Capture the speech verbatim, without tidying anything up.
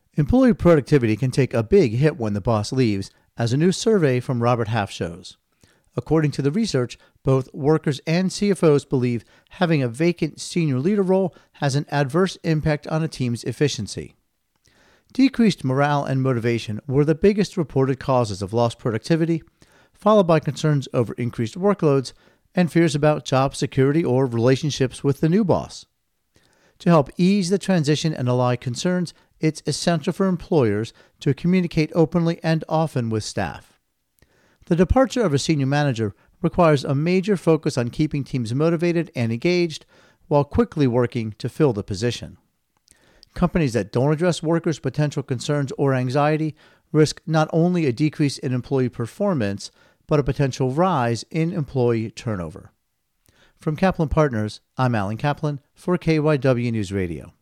Employee productivity can take a big hit when the boss leaves, as a new survey from Robert Half shows. According to the research, both workers and C F Os believe having a vacant senior leader role has an adverse impact on a team's efficiency. Decreased morale and motivation were the biggest reported causes of lost productivity, followed by concerns over increased workloads and fears about job security or relationships with the new boss. To help ease the transition and allay concerns, it's essential for employers to communicate openly and often with staff. The departure of a senior manager requires a major focus on keeping teams motivated and engaged while quickly working to fill the position. Companies that don't address workers' potential concerns or anxiety risk not only a decrease in employee performance, but a potential rise in employee turnover. From Kaplan Partners, I'm Alan Kaplan for K Y W News Radio.